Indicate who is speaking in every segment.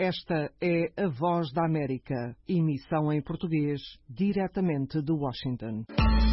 Speaker 1: Esta é a Voz da América, emissão em português, diretamente de Washington.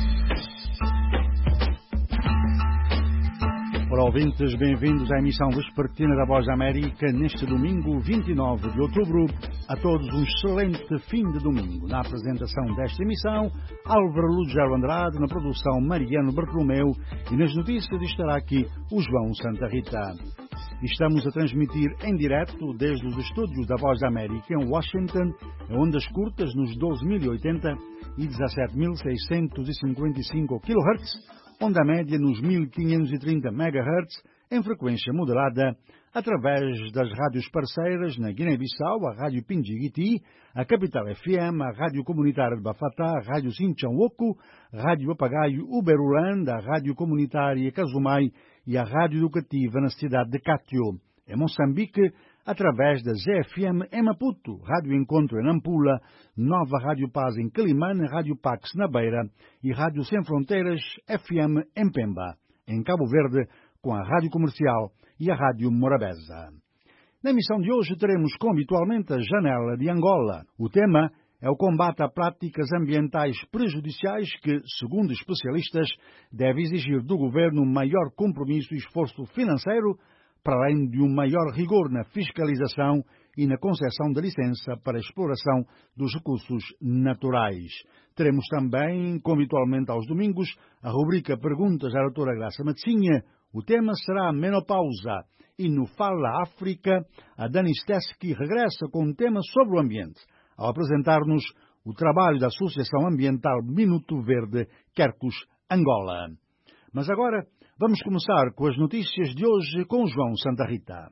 Speaker 2: Olá, ouvintes, bem-vindos à emissão vespertina da Voz da América neste domingo 29 de outubro. A todos um excelente fim de domingo. Na apresentação desta emissão, Álvaro Lugero Andrade, na produção Mariano Bartolomeu e nas notícias estará aqui o João Santa Rita. Estamos a transmitir em direto desde os estúdios da Voz da América em Washington, em ondas curtas nos 12.080 e 17.655 kHz, onda média nos 1.530 MHz, em frequência moderada, através das rádios parceiras na Guiné-Bissau, a Rádio Pindjiguiti, a Capital FM, a Rádio Comunitária de Bafatá, a Rádio Sinchão-Oco, a Rádio Papagaio Uberulândia, a Rádio Comunitária Casumai e a Rádio Educativa na cidade de Cátio. Em Moçambique, através da ZFM em Maputo, Rádio Encontro em Nampula, Nova Rádio Paz em Quelimane, Rádio Pax na Beira e Rádio Sem Fronteiras FM em Pemba. Em Cabo Verde, com a Rádio Comercial e a Rádio Morabeza. Na emissão de hoje teremos, como habitualmente, a Janela de Angola. O tema é o combate a práticas ambientais prejudiciais que, segundo especialistas, deve exigir do governo maior compromisso e esforço financeiro, para além de um maior rigor na fiscalização e na concessão da licença para a exploração dos recursos naturais. Teremos também, como habitualmente aos domingos, a rubrica Perguntas à doutora Graça Matzinha. O tema será a menopausa. E no Fala África, a Dani Steski regressa com um tema sobre o ambiente, ao apresentar-nos o trabalho da Associação Ambiental Minuto Verde, Quercus, Angola. Mas agora, vamos começar com as notícias de hoje com João Santa Rita.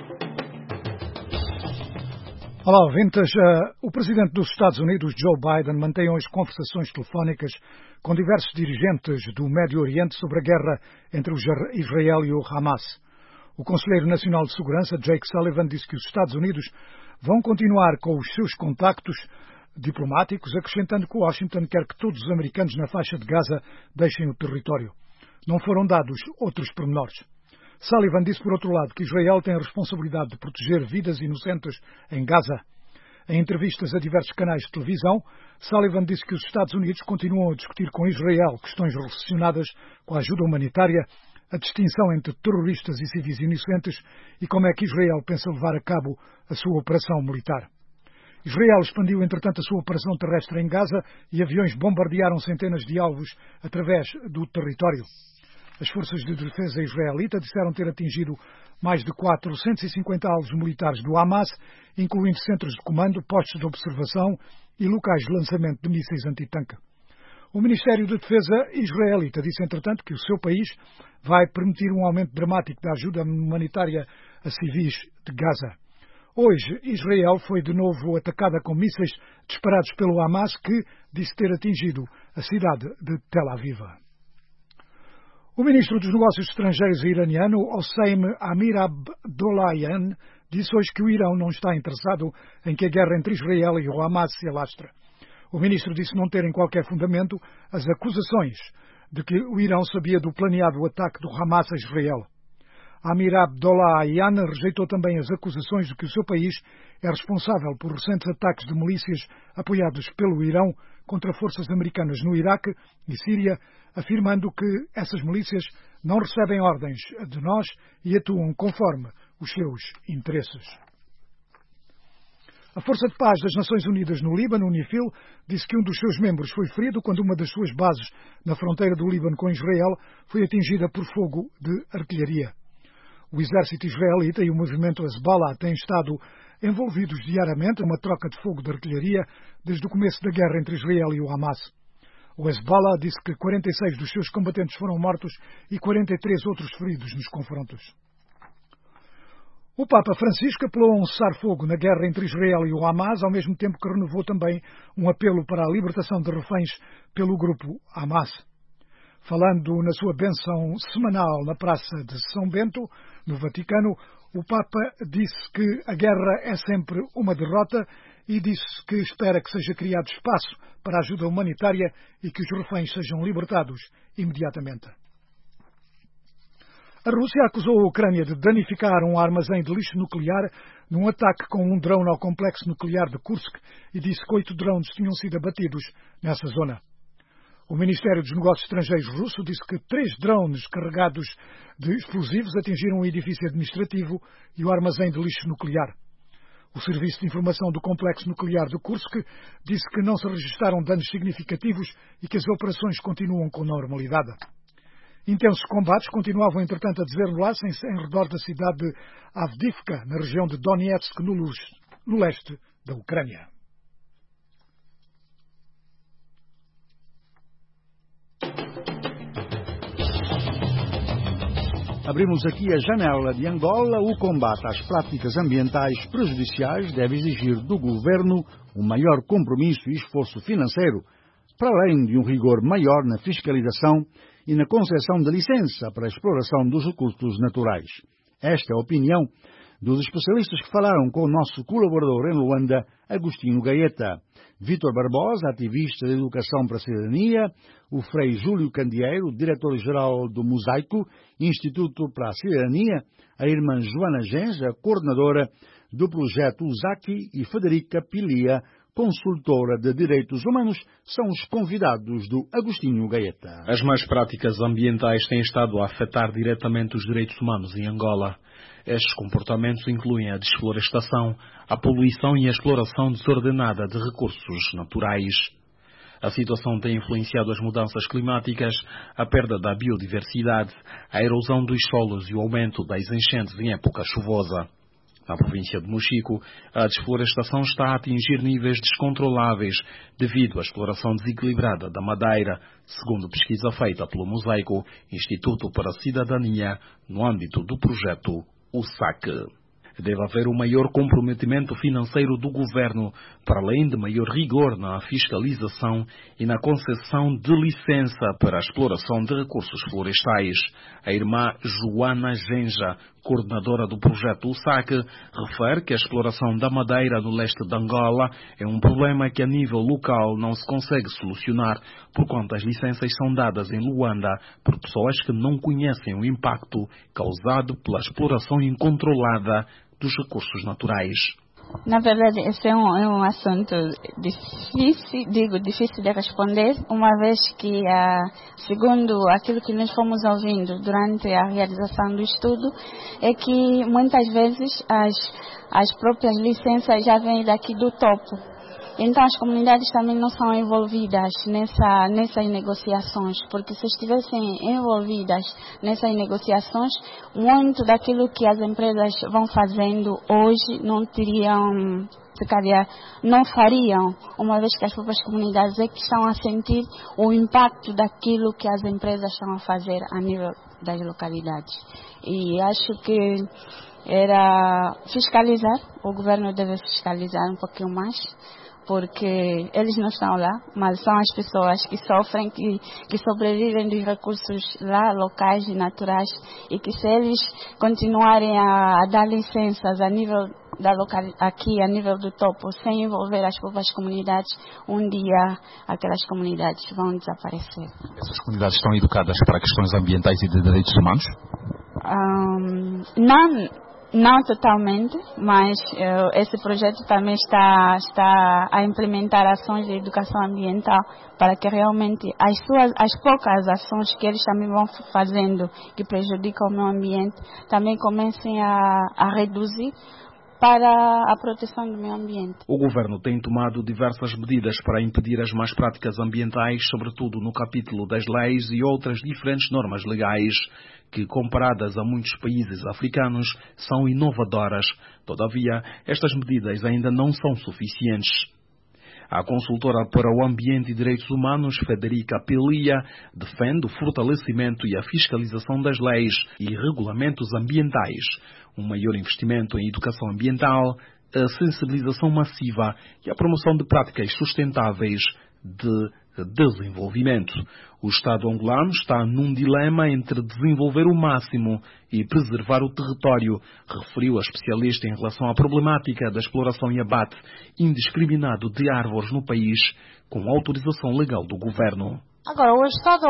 Speaker 3: Olá, ouvintes. O presidente dos Estados Unidos, Joe Biden, mantém hoje conversações telefónicas com diversos dirigentes do Médio Oriente sobre a guerra entre Israel e o Hamas. O Conselheiro Nacional de Segurança, Jake Sullivan, disse que os Estados Unidos vão continuar com os seus contactos diplomáticos, acrescentando que Washington quer que todos os americanos na faixa de Gaza deixem o território. Não foram dados outros pormenores. Sullivan disse, por outro lado, que Israel tem a responsabilidade de proteger vidas inocentes em Gaza. Em entrevistas a diversos canais de televisão, Sullivan disse que os Estados Unidos continuam a discutir com Israel questões relacionadas com a ajuda humanitária, a distinção entre terroristas e civis inocentes e como é que Israel pensa levar a cabo a sua operação militar. Israel expandiu, entretanto, a sua operação terrestre em Gaza e aviões bombardearam centenas de alvos através do território. As forças de defesa israelita disseram ter atingido mais de 450 alvos militares do Hamas, incluindo centros de comando, postos de observação e locais de lançamento de mísseis antitanque. O Ministério da Defesa israelita disse, entretanto, que o seu país vai permitir um aumento dramático da ajuda humanitária a civis de Gaza. Hoje, Israel foi de novo atacada com mísseis disparados pelo Hamas, que disse ter atingido a cidade de Tel Aviv. O ministro dos Negócios Estrangeiros iraniano, Hossein Amir-Abdollahian, disse hoje que o Irão não está interessado em que a guerra entre Israel e o Hamas se alastre. O ministro disse não terem qualquer fundamento as acusações de que o Irão sabia do planeado ataque do Hamas a Israel. Amir-Abdollahian rejeitou também as acusações de que o seu país é responsável por recentes ataques de milícias apoiados pelo Irão contra forças americanas no Iraque e Síria, afirmando que essas milícias não recebem ordens de nós e atuam conforme os seus interesses. A Força de Paz das Nações Unidas no Líbano, UNIFIL, disse que um dos seus membros foi ferido quando uma das suas bases na fronteira do Líbano com Israel foi atingida por fogo de artilharia. O exército israelita e o movimento Hezbollah têm estado envolvidos diariamente numa troca de fogo de artilharia desde o começo da guerra entre Israel e o Hamas. O Hezbollah disse que 46 dos seus combatentes foram mortos e 43 outros feridos nos confrontos. O Papa Francisco apelou a um cessar-fogo na guerra entre Israel e o Hamas, ao mesmo tempo que renovou também um apelo para a libertação de reféns pelo grupo Hamas. Falando na sua bênção semanal na Praça de São Bento, no Vaticano, o Papa disse que a guerra é sempre uma derrota e disse que espera que seja criado espaço para a ajuda humanitária e que os reféns sejam libertados imediatamente. A Rússia acusou a Ucrânia de danificar um armazém de lixo nuclear num ataque com um drone ao complexo nuclear de Kursk e disse que 8 drones tinham sido abatidos nessa zona. O Ministério dos Negócios Estrangeiros russo disse que 3 drones carregados de explosivos atingiram um edifício administrativo e o armazém de lixo nuclear. O Serviço de Informação do Complexo Nuclear de Kursk disse que não se registaram danos significativos e que as operações continuam com normalidade. Intensos combates continuavam, entretanto, a desenrolar-se em redor da cidade de Avdiivka, na região de Donetsk, no leste da Ucrânia.
Speaker 2: Abrimos aqui a janela de Angola. O combate às práticas ambientais prejudiciais deve exigir do governo um maior compromisso e esforço financeiro, para além de um rigor maior na fiscalização e na concessão de licença para a exploração dos recursos naturais. Esta é a opinião dos especialistas que falaram com o nosso colaborador em Luanda, Agostinho Gaeta. Vítor Barbosa, ativista de Educação para a Cidadania, o Frei Júlio Candeeiro, diretor-geral do Mosaico, Instituto para a Cidadania, a irmã Joana Genja, coordenadora do projeto USACI, e Federica Pilia, consultora de direitos humanos, são os convidados do Agostinho Gaeta.
Speaker 4: As más práticas ambientais têm estado a afetar diretamente os direitos humanos em Angola. Estes comportamentos incluem a desflorestação, a poluição e a exploração desordenada de recursos naturais. A situação tem influenciado as mudanças climáticas, a perda da biodiversidade, a erosão dos solos e o aumento das enchentes em época chuvosa. Na província de Mochico, a desflorestação está a atingir níveis descontroláveis devido à exploração desequilibrada da madeira, segundo pesquisa feita pelo Mosaico, Instituto para a Cidadania, no âmbito do projeto USAC. Deve haver um maior comprometimento financeiro do governo, para além de maior rigor na fiscalização e na concessão de licença para a exploração de recursos florestais. A irmã Joana Genja, coordenadora do projeto USAC, refere que a exploração da madeira no leste de Angola é um problema que a nível local não se consegue solucionar, porquanto as licenças são dadas em Luanda por pessoas que não conhecem o impacto causado pela exploração incontrolada dos recursos naturais.
Speaker 5: Na verdade, esse é um assunto difícil de responder, uma vez que, segundo aquilo que nós fomos ouvindo durante a realização do estudo, é que muitas vezes as próprias licenças já vêm daqui do topo. Então as comunidades também não são envolvidas nessas negociações, porque se estivessem envolvidas nessas negociações, muito daquilo que as empresas vão fazendo hoje não fariam, uma vez que as próprias comunidades é que estão a sentir o impacto daquilo que as empresas estão a fazer a nível das localidades. E acho que era fiscalizar, o governo deve fiscalizar um pouquinho mais, porque eles não estão lá, mas são as pessoas que sofrem, que sobrevivem dos recursos lá, locais e naturais, e que se eles continuarem a dar licenças a nível aqui a nível do topo, sem envolver as próprias comunidades, um dia aquelas comunidades vão desaparecer.
Speaker 6: Essas comunidades estão educadas para questões ambientais e de direitos humanos?
Speaker 5: Não totalmente, mas esse projeto também está a implementar ações de educação ambiental para que realmente as poucas ações que eles também vão fazendo que prejudicam o meio ambiente também comecem a reduzir para a proteção do meio ambiente.
Speaker 4: O governo tem tomado diversas medidas para impedir as más práticas ambientais, sobretudo no capítulo das leis e outras diferentes normas legais, que, comparadas a muitos países africanos, são inovadoras. Todavia, estas medidas ainda não são suficientes. A consultora para o Ambiente e Direitos Humanos, Federica Pilia, defende o fortalecimento e a fiscalização das leis e regulamentos ambientais, um maior investimento em educação ambiental, a sensibilização massiva e a promoção de práticas sustentáveis de desenvolvimento. O Estado angolano está num dilema entre desenvolver o máximo e preservar o território, referiu a especialista em relação à problemática da exploração e abate indiscriminado de árvores no país, com autorização legal do governo.
Speaker 7: Agora, o Estado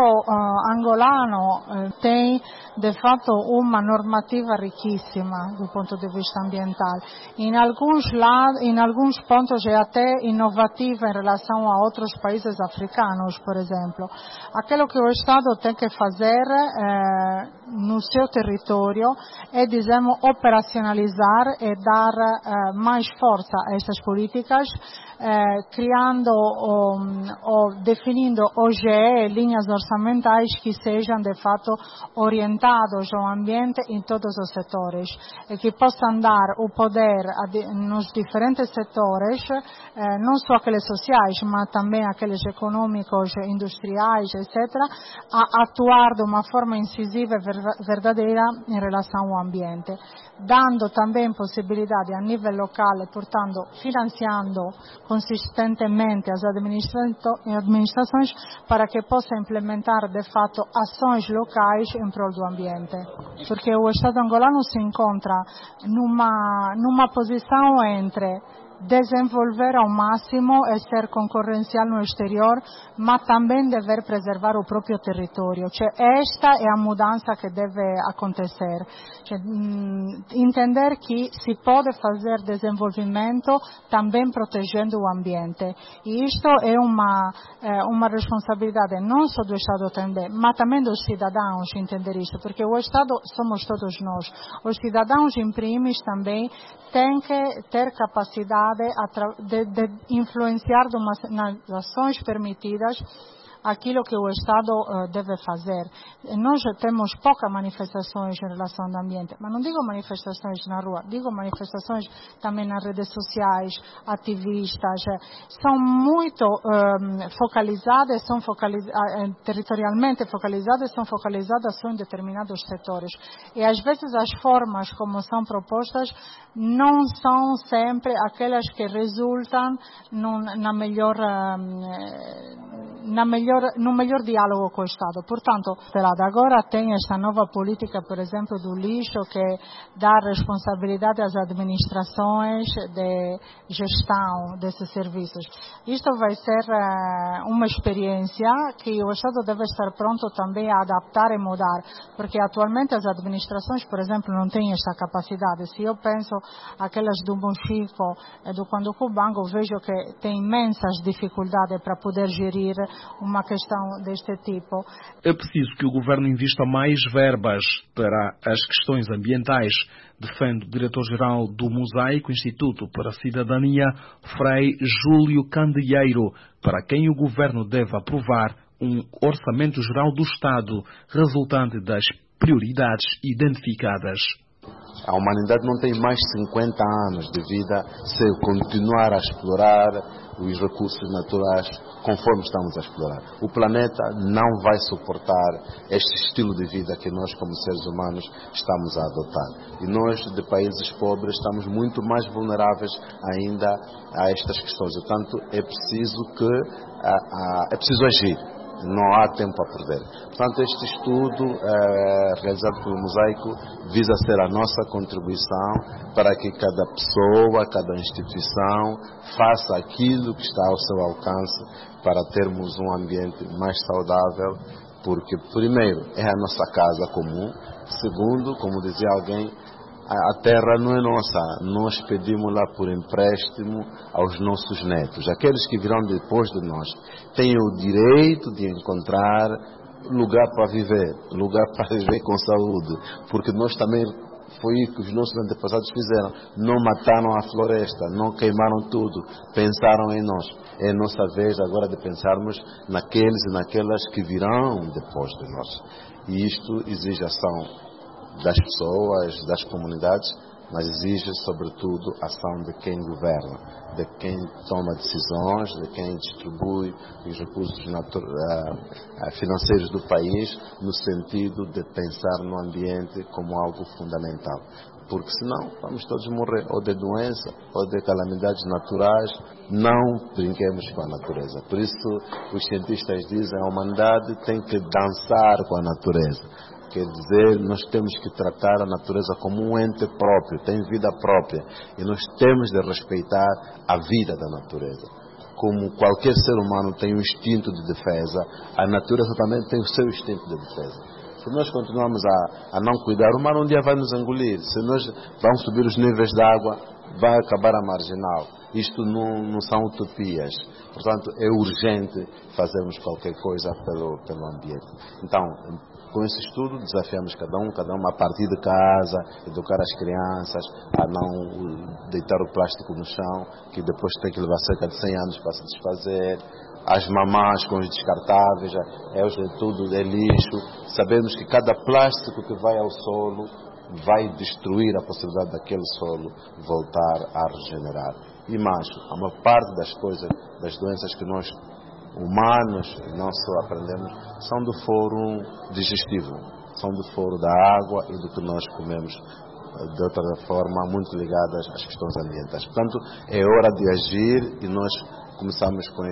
Speaker 7: angolano tem, de fato, uma normativa riquíssima do ponto de vista ambiental. Em alguns pontos é até inovativa em relação a outros países africanos, por exemplo. Aquilo que o Estado tem que fazer no seu território é, dizemos, operacionalizar e dar mais força a essas políticas, criando ou definindo OGE, linhas orçamentais que sejam de fato orientados ao ambiente em todos os setores e que possam dar o poder nos diferentes setores, não só aqueles sociais, mas também aqueles econômicos, industriais, etc., a atuar de uma forma incisiva e verdadeira em relação ao ambiente, dando também possibilidade a nível local e, portanto, financiando consistentemente as administrações para que possa implementar de fato ações locais em prol do ambiente, porque o Estado angolano se encontra numa posição entre desenvolver ao máximo e ser concorrencial no exterior, mas também dever preservar o próprio território. Esta é a mudança que deve acontecer. Entender que se pode fazer desenvolvimento também protegendo o ambiente. E isto é uma responsabilidade não só do Estado também, mas também dos cidadãos entender isto, porque o Estado somos todos nós. Os cidadãos, em primis, também têm que ter capacidade de influenciar nas ações permitidas aquilo que o Estado deve fazer. Nós temos poucas manifestações em relação ao ambiente, mas não digo manifestações na rua, digo manifestações também nas redes sociais, ativistas, são muito focalizadas, territorialmente focalizadas, são focalizadas só em determinados setores. E às vezes as formas como são propostas não são sempre aquelas que resultam no melhor diálogo com o Estado. Portanto, agora tem esta nova política, por exemplo, do lixo, que dá responsabilidade às administrações de gestão desses serviços. Isto vai ser uma experiência que o Estado deve estar pronto também a adaptar e mudar, porque atualmente as administrações, por exemplo, não têm esta capacidade. Se eu penso aquelas do Mochico, do Quanducubango, vejo que tem imensas dificuldades para poder gerir uma questão deste tipo.
Speaker 4: É preciso que o Governo invista mais verbas para as questões ambientais, defende o diretor-geral do Mosaico Instituto para a Cidadania, Frei Júlio Candeeiro, para quem o Governo deve aprovar um orçamento geral do Estado, resultante das prioridades identificadas.
Speaker 8: A humanidade não tem mais 50 anos de vida se continuar a explorar os recursos naturais conforme estamos a explorar. O planeta não vai suportar este estilo de vida que nós, como seres humanos, estamos a adotar. E nós, de países pobres, estamos muito mais vulneráveis ainda a estas questões. Portanto, é preciso agir. Não há tempo a perder. Portanto, este estudo realizado pelo Mosaico visa ser a nossa contribuição para que cada pessoa, cada instituição faça aquilo que está ao seu alcance para termos um ambiente mais saudável, porque, primeiro, é a nossa casa comum. Segundo, como dizia alguém, a terra não é nossa, nós pedimos-la por empréstimo aos nossos netos. Aqueles que virão depois de nós têm o direito de encontrar lugar para viver com saúde, porque nós também foi o que os nossos antepassados fizeram. Não mataram a floresta, não queimaram tudo, pensaram em nós. É nossa vez agora de pensarmos naqueles e naquelas que virão depois de nós. E isto exige ação das pessoas, das comunidades, mas exige, sobretudo, a ação de quem governa, de quem toma decisões, de quem distribui os recursos financeiros do país, no sentido de pensar no ambiente como algo fundamental. Porque senão vamos todos morrer, ou de doença, ou de calamidades naturais. Não brinquemos com a natureza. Por isso, os cientistas dizem que a humanidade tem que dançar com a natureza. Quer dizer, nós temos que tratar a natureza como um ente próprio, tem vida própria. E nós temos de respeitar a vida da natureza. como qualquer ser humano tem um instinto de defesa, a natureza também tem o seu instinto de defesa. Se nós continuarmos a não cuidar, o mar um dia vai nos engolir. Se nós vamos subir os níveis de água, vai acabar a marginal. Isto não são utopias. Portanto, é urgente fazermos qualquer coisa pelo ambiente. Então, com esse estudo, desafiamos cada um a partir de casa, educar as crianças a não deitar o plástico no chão, que depois tem que levar cerca de 100 anos para se desfazer. As mamás com os descartáveis, tudo é lixo. Sabemos que cada plástico que vai ao solo vai destruir a possibilidade daquele solo voltar a regenerar. E mais, a maior parte das coisas, das doenças que nós humanos não só aprendemos, são do foro digestivo, são do foro da água e do que nós comemos, de outra forma muito ligadas às questões ambientais. Portanto, é hora de agir e nós começamos com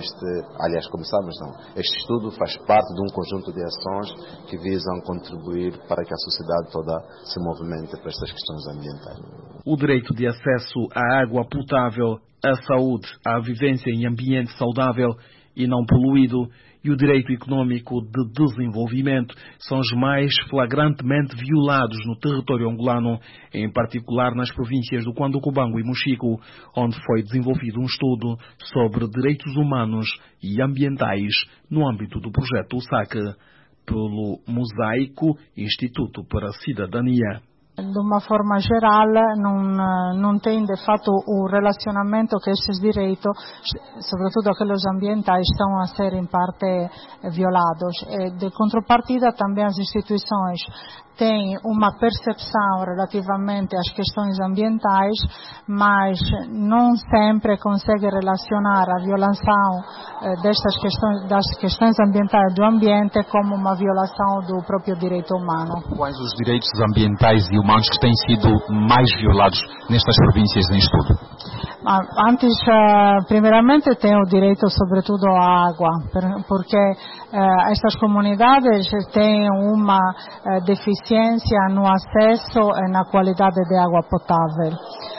Speaker 8: este estudo faz parte de um conjunto de ações que visam contribuir para que a sociedade toda se movimente para estas questões ambientais.
Speaker 4: O direito de acesso à água potável, à saúde, à vivência em ambiente saudável e não poluído e o direito econômico de desenvolvimento são os mais flagrantemente violados no território angolano, em particular nas províncias do Cuando-Cubango e Mochico, onde foi desenvolvido um estudo sobre direitos humanos e ambientais no âmbito do projeto USAC, pelo Mosaico Instituto para a Cidadania.
Speaker 7: De uma forma geral, não tem de fato o relacionamento que estes direitos, sobretudo aqueles ambientais, estão a ser em parte violados. De contrapartida, também as instituições têm uma percepção relativamente às questões ambientais, mas não sempre conseguem relacionar a violação das questões ambientais do ambiente como uma violação do próprio direito humano.
Speaker 6: Quais os direitos ambientais e humanos que têm sido mais violados nestas províncias em estudo?
Speaker 7: Antes, primeiramente, tem o direito, sobretudo, à água, porque estas comunidades têm uma deficiência no acesso e na qualidade de água potável.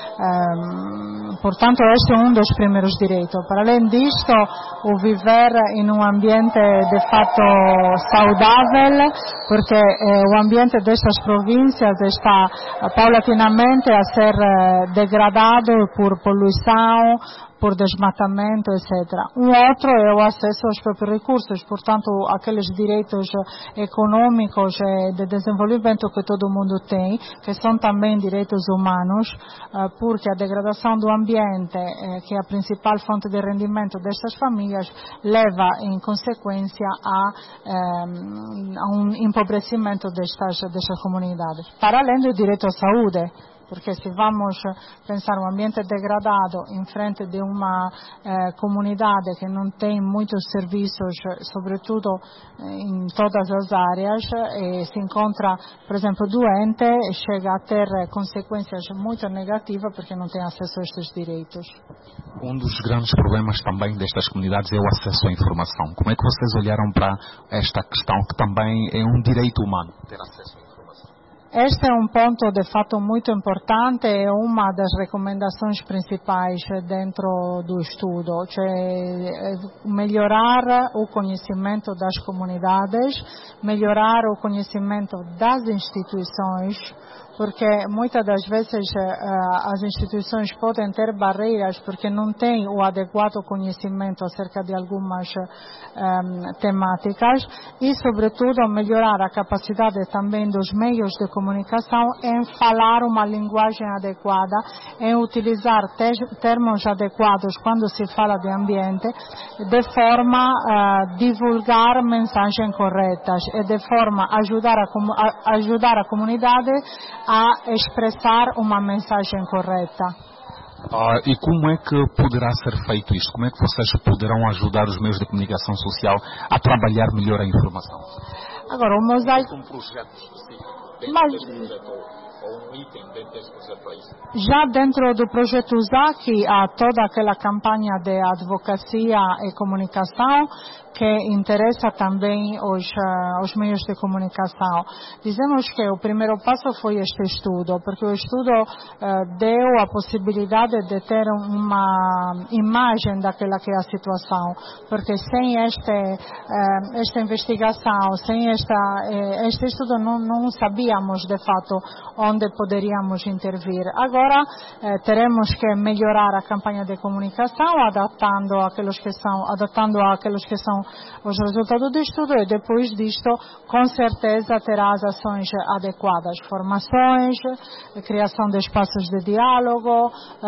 Speaker 7: Portanto, este é um dos primeiros direitos. Para além disto, o viver em um ambiente de fato saudável, porque o ambiente destas províncias está paulatinamente a ser degradado por poluição, por desmatamento, etc. Outro é o acesso aos próprios recursos, portanto, aqueles direitos econômicos de desenvolvimento que todo mundo tem, que são também direitos humanos, porque a degradação do ambiente, que é a principal fonte de rendimento destas famílias, leva em consequência a um empobrecimento destas comunidades. Para além do direito à saúde, porque se vamos pensar um ambiente degradado em frente de uma comunidade que não tem muitos serviços, sobretudo em todas as áreas, e se encontra, por exemplo, doente, chega a ter consequências muito negativas porque não tem acesso a estes direitos.
Speaker 6: Um dos grandes problemas também destas comunidades é o acesso à informação. Como é que vocês olharam para esta questão, que também é um direito humano, ter acesso à informação?
Speaker 7: Este é um ponto de fato muito importante, é uma das recomendações principais dentro do estudo, cioè melhorar o conhecimento das comunidades, melhorar o conhecimento das instituições, porque muitas das vezes as instituições podem ter barreiras porque não têm o adequado conhecimento acerca de algumas temáticas e, sobretudo, melhorar a capacidade também dos meios de comunicação em falar uma linguagem adequada, em utilizar termos adequados quando se fala de ambiente, de forma a divulgar mensagens corretas e de forma a ajudar a comunidade a expressar uma mensagem correta.
Speaker 6: E como é que poderá ser feito isto? Como é que vocês poderão ajudar os meios de comunicação social a trabalhar melhor a informação?
Speaker 7: Agora, o Mosaico...
Speaker 6: Um projeto específico. ou um item dentro deste projeto para isso?
Speaker 7: Já dentro do projeto ZACI há toda aquela campanha de advocacia e comunicação que interessa também os meios de comunicação. Dizemos que o primeiro passo foi este estudo, porque o estudo deu a possibilidade de ter uma imagem daquela que é a situação, porque sem esta investigação, sem este estudo não sabíamos de fato onde poderíamos intervir. Agora teremos que melhorar a campanha de comunicação, adaptando àqueles que são os resultados do estudo, e depois disto, com certeza, terá as ações adequadas, formações, criação de espaços de diálogo,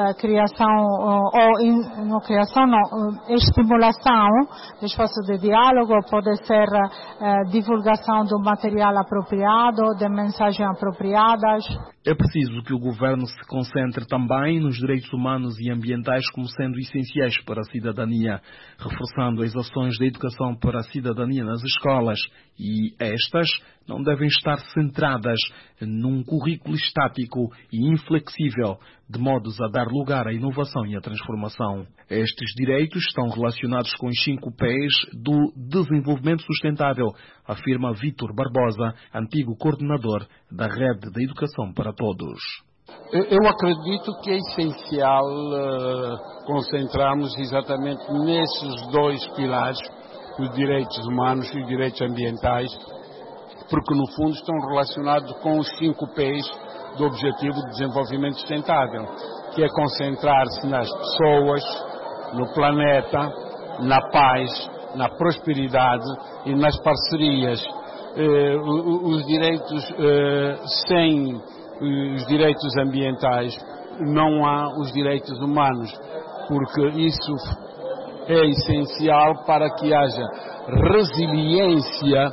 Speaker 7: estimulação de espaços de diálogo, pode ser divulgação do material apropriado, de mensagens apropriadas.
Speaker 4: É preciso que o governo se concentre também nos direitos humanos e ambientais como sendo essenciais para a cidadania, reforçando as ações de educação para a cidadania nas escolas, e estas não devem estar centradas num currículo estático e inflexível, de modos a dar lugar à inovação e à transformação. Estes direitos estão relacionados com os 5 P's do desenvolvimento sustentável, afirma Vítor Barbosa, antigo coordenador da Rede da Educação para Todos.
Speaker 9: Eu acredito que é essencial concentrarmos exatamente nesses 2 pilares, os direitos humanos e os direitos ambientais, porque no fundo estão relacionados com os 5 P's do Objetivo de Desenvolvimento Sustentável, que é concentrar-se nas pessoas, no planeta, na paz, na prosperidade e nas parcerias. Os direitos, sem os direitos ambientais, não há os direitos humanos, porque isso é essencial para que haja resiliência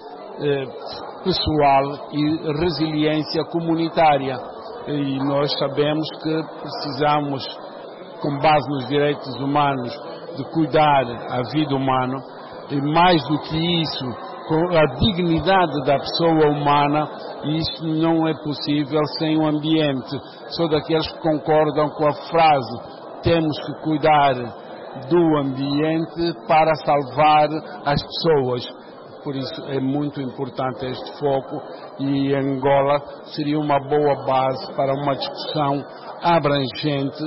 Speaker 9: pessoal e resiliência comunitária. E nós sabemos que precisamos, com base nos direitos humanos, de cuidar a vida humana, e mais do que isso, com a dignidade da pessoa humana, e isso não é possível sem o ambiente. Sou daqueles que concordam com a frase: temos que cuidar do ambiente para salvar as pessoas. Por isso é muito importante este foco, e Angola seria uma boa base para uma discussão abrangente.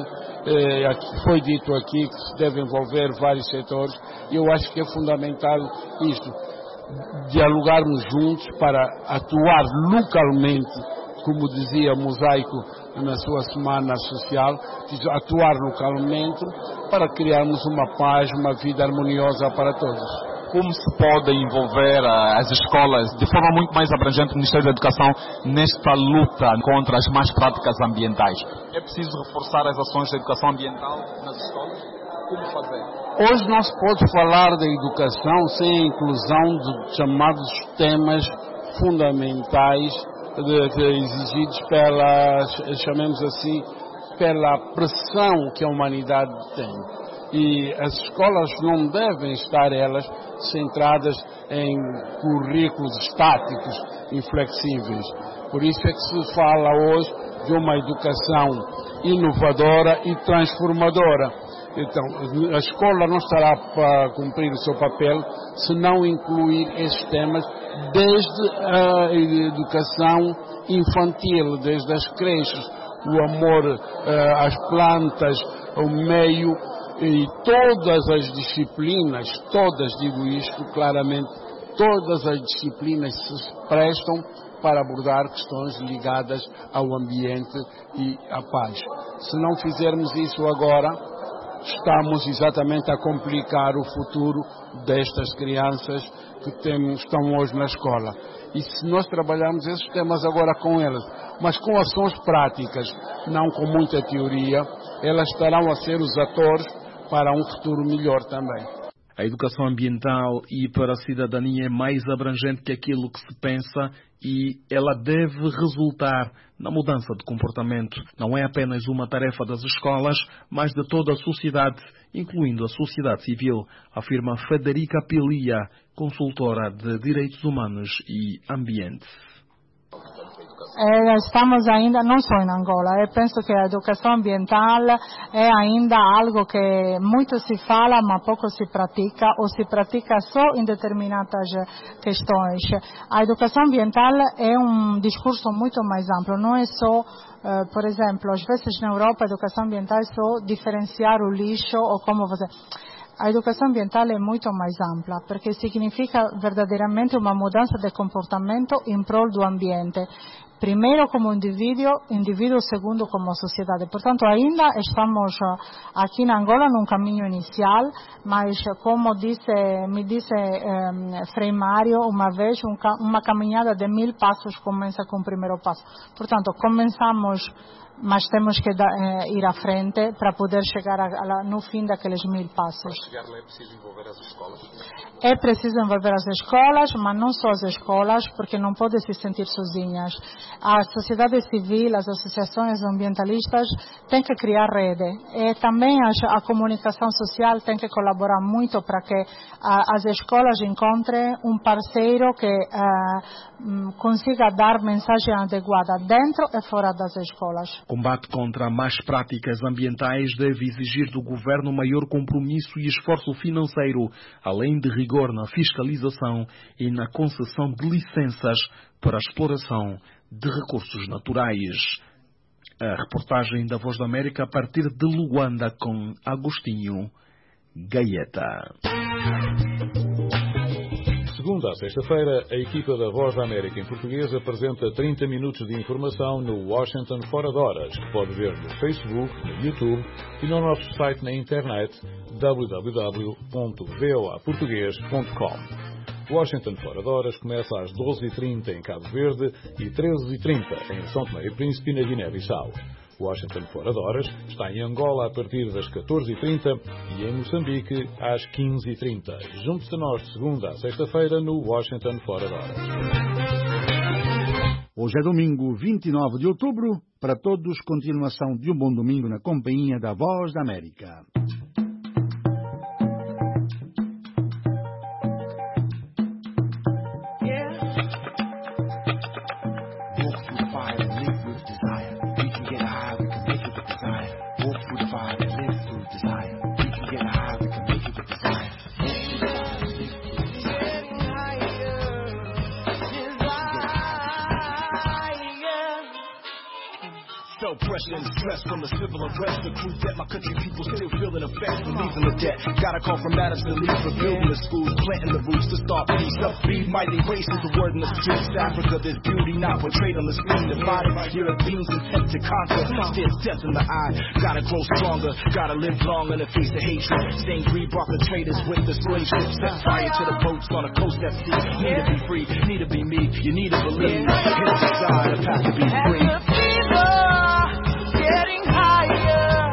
Speaker 9: Foi dito aqui que se deve envolver vários setores, e eu acho que é fundamental isto, dialogarmos juntos para atuar localmente, como dizia Mosaico na sua semana social, atuar localmente para criarmos uma paz, uma vida harmoniosa para todos.
Speaker 6: Como se pode envolver as escolas de forma muito mais abrangente, o Ministério da Educação, nesta luta contra as más práticas ambientais? É preciso reforçar as ações de educação ambiental nas escolas? Como fazer?
Speaker 9: Hoje não se pode falar da educação sem a inclusão de chamados temas fundamentais exigidos chamemos assim, pela pressão que a humanidade tem. E as escolas não devem estar, elas, centradas em currículos estáticos, inflexíveis. Por isso é que se fala hoje de uma educação inovadora e transformadora. Então, a escola não estará para cumprir o seu papel se não incluir esses temas desde a educação infantil, desde as creches, o amor às plantas, ao meio, e todas as disciplinas, todas, digo isto claramente, todas as disciplinas se prestam para abordar questões ligadas ao ambiente e à paz. Se não fizermos isso agora, estamos exatamente a complicar o futuro destas crianças que estão hoje na escola. E se nós trabalharmos esses temas agora com elas, mas com ações práticas, não com muita teoria, elas estarão a ser os atores para um futuro melhor também.
Speaker 4: A educação ambiental e para a cidadania é mais abrangente que aquilo que se pensa, e ela deve resultar na mudança de comportamento. Não é apenas uma tarefa das escolas, mas de toda a sociedade, incluindo a sociedade civil, afirma Federica Pilia, consultora de Direitos Humanos e Ambiente.
Speaker 7: estamos ainda, não só em Angola, eu penso que a educação ambiental é ainda algo que muito se fala, mas pouco se pratica, ou se pratica só em determinadas questões. A educação ambiental é um discurso muito mais amplo, não é só, por exemplo, às vezes na Europa a educação ambiental é só diferenciar o lixo ou como você... A educação ambiental é muito mais ampla, porque significa verdadeiramente uma mudança de comportamento em prol do ambiente. Primeiro como indivíduo, segundo como sociedade. Portanto, ainda estamos aqui na Angola num caminho inicial, mas como me disse Frei Mário uma vez, uma caminhada de 1000 passos começa com o primeiro passo. Portanto, começamos, mas temos que ir à frente para poder chegar no fim daqueles 1000 passos.
Speaker 6: Para chegar lá é preciso envolver as escolas?
Speaker 7: É preciso envolver as escolas, mas não só as escolas, porque não podem se sentir sozinhas. A sociedade civil, as associações ambientalistas têm que criar rede. E também a comunicação social tem que colaborar muito para que as escolas encontrem um parceiro que consiga dar mensagem adequada dentro e fora das escolas.
Speaker 4: Combate contra más práticas ambientais deve exigir do governo maior compromisso e esforço financeiro, além de rigor na fiscalização e na concessão de licenças para a exploração de recursos naturais. A reportagem da Voz da América a partir de Luanda com Agostinho Gaeta.
Speaker 10: Segunda a sexta-feira, a equipa da Voz da América em português apresenta 30 minutos de informação no Washington Fora de Horas, que pode ver no Facebook, no YouTube e no nosso site na internet www.voaportugues.com. Washington Fora de Horas começa às 12h30 em Cabo Verde e 13h30 em São Tomé e Príncipe, na Guiné-Bissau. Washington Fora de Horas está em Angola a partir das 14h30 e em Moçambique às 15h30. Junte-se a nós de segunda a sexta-feira no Washington Fora de Horas.
Speaker 2: Hoje é domingo, 29 de outubro. Para todos, continuação de um bom domingo na companhia da Voz da América.
Speaker 11: Pressure and stress from the civil unrest, the proof that my country people still feeling effects from leaving the debt. Got a call from Adams to leave for building the schools, planting the roots to start peace. Be mighty race is the word in the streets. Africa, there's beauty not portrayed on the screen. Divided Europeans intent to conquer, stares death in the eye. Gotta grow stronger, gotta live long in the face of hatred. St. Green brought the traders with the slave ships. Set fire to the boats on the coast at sea. Need to be free, need to be me. You need to believe. Hit the side, the path to be free. Getting higher,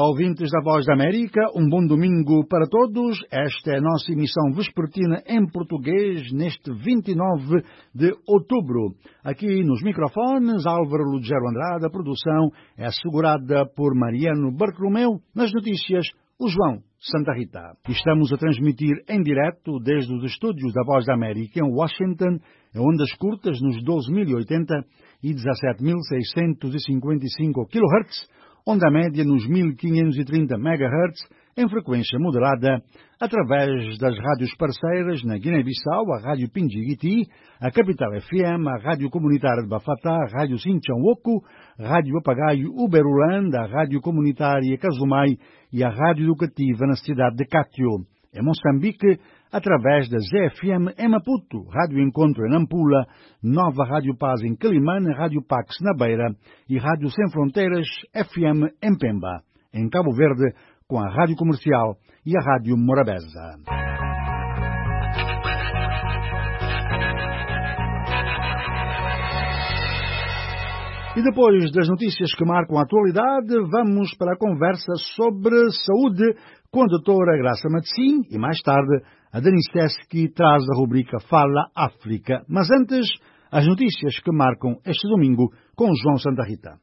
Speaker 2: Olá, ouvintes da Voz da América, um bom domingo para todos. Esta é a nossa emissão vespertina em português neste 29 de outubro. Aqui nos microfones, Álvaro Lugero Andrade, a produção é assegurada por Mariano Bartolomeu, nas notícias, o João Santa Rita. Estamos a transmitir em direto desde os estúdios da Voz da América em Washington, em ondas curtas nos 12.080 e 17.655 kHz, onda média nos 1.530 MHz, em frequência moderada, através das rádios parceiras na Guiné-Bissau, a Rádio Pinjiguiti, a Capital FM, a Rádio Comunitária de Bafatá, a Rádio Sinchão-Oco, a Rádio Apagaio Uberulândia, a Rádio Comunitária Casumai e a Rádio Educativa na cidade de Cátio. Em Moçambique, através da ZFM em Maputo, Rádio Encontro em Nampula, Nova Rádio Paz em Quelimane, Rádio Pax na Beira e Rádio Sem Fronteiras FM em Pemba. Em Cabo Verde, com a Rádio Comercial e a Rádio Morabeza. E depois das notícias que marcam a atualidade, vamos para a conversa sobre saúde com a doutora Graça Matsim e mais tarde a Dani Seski traz a rubrica Fala África. Mas antes, as notícias que marcam este domingo com João Santa Rita.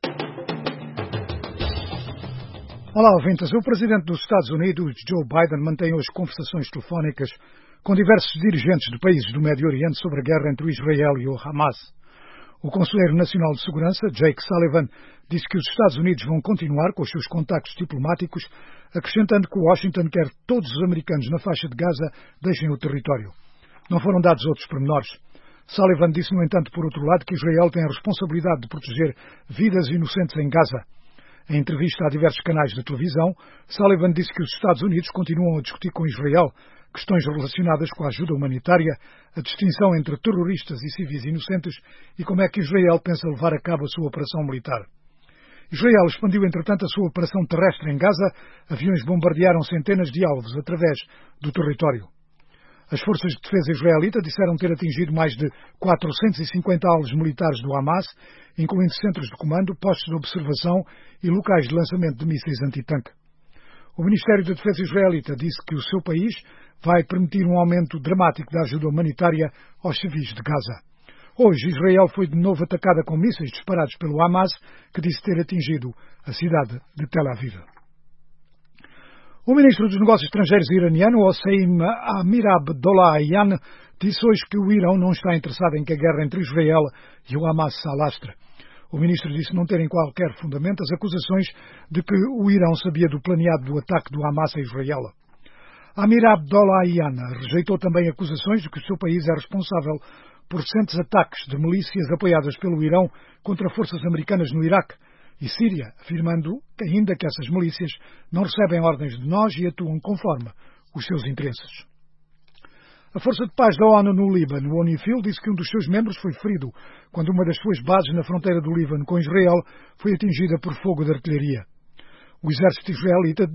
Speaker 3: Olá, ouvintes. O presidente dos Estados Unidos, Joe Biden, mantém hoje conversações telefónicas com diversos dirigentes de países do Médio Oriente sobre a guerra entre o Israel e o Hamas. O Conselheiro Nacional de Segurança, Jake Sullivan, disse que os Estados Unidos vão continuar com os seus contactos diplomáticos, acrescentando que Washington quer que todos os americanos na faixa de Gaza deixem o território. Não foram dados outros pormenores. Sullivan disse, no entanto, por outro lado, que Israel tem a responsabilidade de proteger vidas inocentes em Gaza. Em entrevista a diversos canais de televisão, Sullivan disse que os Estados Unidos continuam a discutir com Israel questões relacionadas com a ajuda humanitária, a distinção entre terroristas e civis inocentes e como é que Israel pensa levar a cabo a sua operação militar. Israel expandiu, entretanto, a sua operação terrestre em Gaza. Aviões bombardearam centenas de alvos através do território. As forças de defesa israelita disseram ter atingido mais de 450 alvos militares do Hamas, incluindo centros de comando, postos de observação e locais de lançamento de mísseis antitanque. O Ministério da Defesa israelita disse que o seu país vai permitir um aumento dramático da ajuda humanitária aos civis de Gaza. Hoje, Israel foi de novo atacada com mísseis disparados pelo Hamas, que disse ter atingido a cidade de Tel Aviv. O ministro dos Negócios Estrangeiros iraniano, Hossein Amirabdollahian, disse hoje que o Irão não está interessado em que a guerra entre Israel e o Hamas se alastre. O ministro disse não terem qualquer fundamento as acusações de que o Irão sabia do planeado do ataque do Hamas a Israel. Amirabdollahian rejeitou também acusações de que o seu país é responsável por recentes ataques de milícias apoiadas pelo Irão contra forças americanas no Iraque e Síria, afirmando que ainda que essas milícias não recebem ordens de nós e atuam conforme os seus interesses. A Força de Paz da ONU no Líbano, o UNIFIL, disse que um dos seus membros foi ferido quando uma das suas bases na fronteira do Líbano com Israel foi atingida por fogo de artilharia. O exército israelita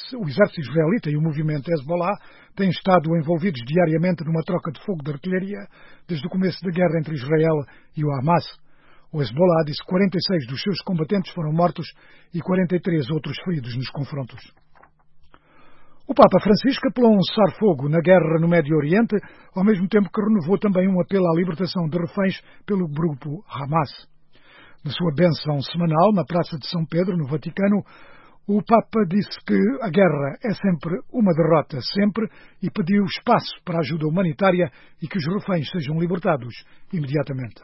Speaker 3: e o movimento Hezbollah têm estado envolvidos diariamente numa troca de fogo de artilharia desde o começo da guerra entre Israel e o Hamas. O Hezbollah disse que 46 dos seus combatentes foram mortos e 43 outros feridos nos confrontos. O Papa Francisco apelou a um cessar-fogo na guerra no Médio Oriente, ao mesmo tempo que renovou também um apelo à libertação de reféns pelo grupo Hamas. Na sua bênção semanal, na Praça de São Pedro, no Vaticano, o Papa disse que a guerra é sempre uma derrota, sempre, e pediu espaço para a ajuda humanitária e que os reféns sejam libertados imediatamente.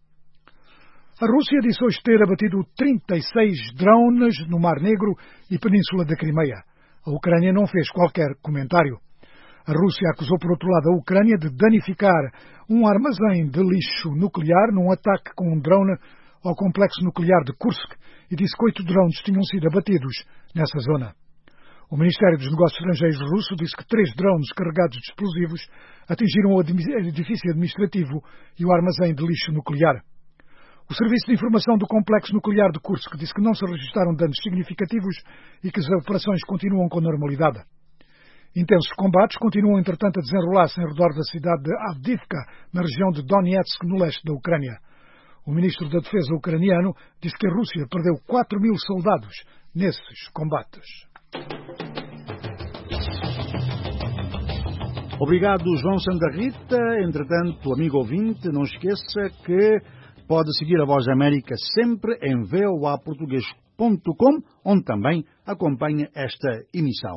Speaker 3: A Rússia disse hoje ter abatido 36 drones no Mar Negro e Península da Crimeia. A Ucrânia não fez qualquer comentário. A Rússia acusou, por outro lado, a Ucrânia de danificar um armazém de lixo nuclear num ataque com um drone ao complexo nuclear de Kursk e disse que 8 drones tinham sido abatidos nessa zona. O Ministério dos Negócios Estrangeiros russo disse que 3 drones carregados de explosivos atingiram o edifício administrativo e o armazém de lixo nuclear. O Serviço de Informação do Complexo Nuclear de Kursk disse que não se registaram danos significativos e que as operações continuam com normalidade. Intensos combates continuam, entretanto, a desenrolar-se em redor da cidade de Avdiivka, na região de Donetsk, no leste da Ucrânia. O ministro da Defesa ucraniano disse que a Rússia perdeu 4.000 soldados nesses combates.
Speaker 2: Obrigado, João Santa Rita. Entretanto, amigo ouvinte, não esqueça que pode seguir a Voz da América sempre em voaportugues.com, onde também acompanha esta emissão.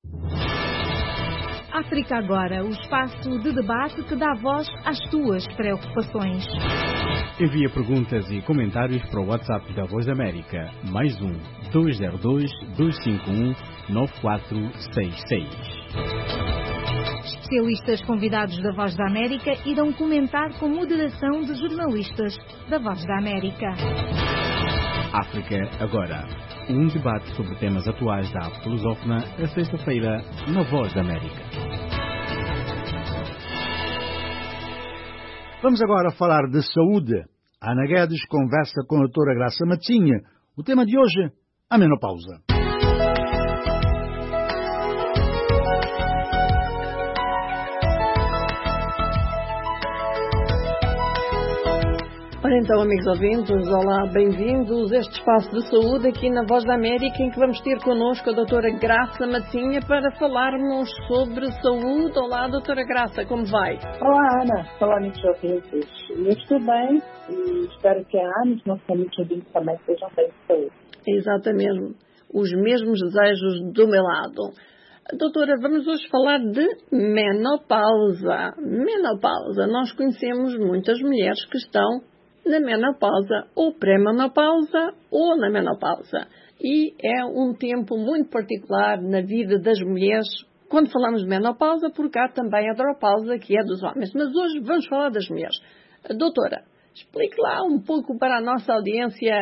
Speaker 12: África Agora, o espaço de debate que dá voz às tuas preocupações.
Speaker 13: Envia perguntas e comentários para o WhatsApp da Voz da América, +1 202 251 9466.
Speaker 12: Especialistas convidados da Voz da América irão comentar com moderação de jornalistas da Voz da América.
Speaker 13: África Agora, um debate sobre temas atuais da África lusófona, a sexta-feira, na Voz da América.
Speaker 2: Vamos agora falar de saúde. A Ana Guedes conversa com a doutora Graça Matinha. O tema de hoje, a menopausa.
Speaker 14: Ora então, amigos ouvintes, olá, bem-vindos a este espaço de saúde aqui na Voz da América, em que vamos ter connosco a doutora Graça Matinha para falarmos sobre saúde. Olá, doutora Graça, como vai?
Speaker 15: Olá, Ana. Olá, amigos ouvintes. Eu estou bem e espero que a Ana e os nossos amigos ouvintes também estejam bem de saúde.
Speaker 14: Exatamente, os mesmos desejos do meu lado. Doutora, vamos hoje falar de menopausa. Menopausa. Nós conhecemos muitas mulheres que estão na menopausa, ou pré-menopausa, ou na menopausa. E é um tempo muito particular na vida das mulheres, quando falamos de menopausa, porque há também a andropausa, que é dos homens. Mas hoje vamos falar das mulheres. Doutora, explique lá um pouco para a nossa audiência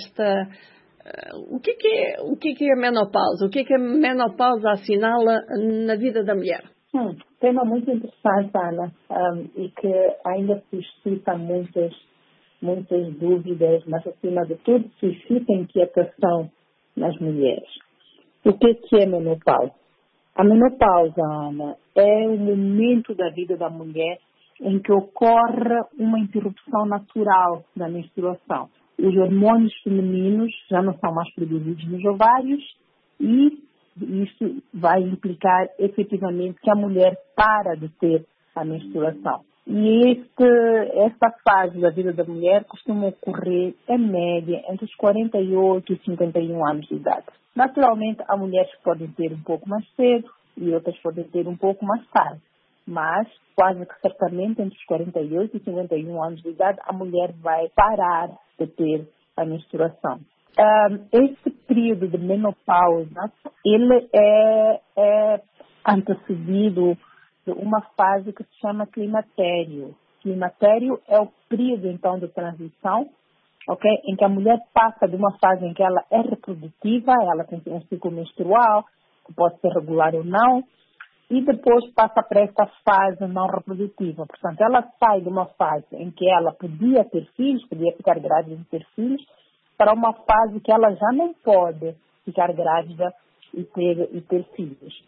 Speaker 14: o que é a menopausa, o que a menopausa assinala na vida da mulher.
Speaker 15: Tema muito interessante, Ana, e que ainda suscita muitas dúvidas, mas acima de tudo suscita inquietação nas mulheres. O que é a menopausa? A menopausa, Ana, é o momento da vida da mulher em que ocorre uma interrupção natural da menstruação. Os hormônios femininos já não são mais produzidos nos ovários e isso vai implicar efetivamente que a mulher para de ter a menstruação. E esta fase da vida da mulher costuma ocorrer, em média, entre os 48 e 51 anos de idade. Naturalmente, há mulheres que podem ter um pouco mais cedo e outras podem ter um pouco mais tarde. Mas, quase que certamente, entre os 48 e 51 anos de idade, a mulher vai parar de ter a menstruação. Este período de menopausa, ele é antecedido de uma fase que se chama climatério. Climatério é o período, então, de transição, okay? Em que a mulher passa de uma fase em que ela é reprodutiva, ela tem um ciclo menstrual, que pode ser regular ou não, e depois passa para esta fase não reprodutiva. Portanto, ela sai de uma fase em que ela podia ter filhos, podia ficar grávida e ter filhos, para uma fase que ela já não pode ficar grávida e ter filhos.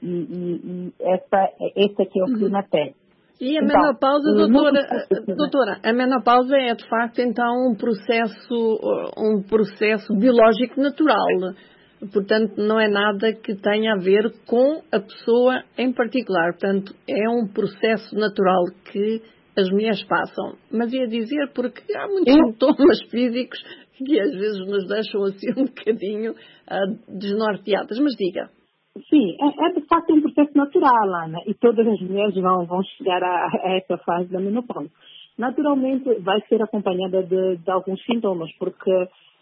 Speaker 15: Esse aqui é o climatério.
Speaker 14: E a menopausa, doutora, a menopausa é de facto então um processo biológico natural. Portanto, não é nada que tenha a ver com a pessoa em particular. Portanto, é um processo natural que as mulheres passam. Mas ia dizer porque há muitos sintomas físicos que às vezes nos deixam assim um bocadinho desnorteadas. Mas diga.
Speaker 15: Sim, é de facto um processo natural, Ana, e todas as mulheres vão chegar a essa fase da menopausa. Naturalmente vai ser acompanhada de alguns sintomas, porque